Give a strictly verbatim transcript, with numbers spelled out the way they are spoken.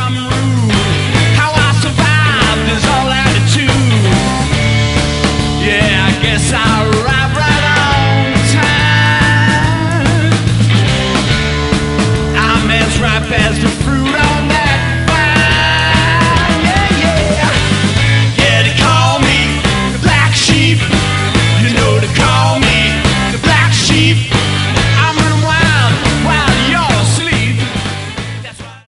I'm rude. How I survived is all attitude. Yeah, I guess I arrived right on time. I'm as ripe as the fruit I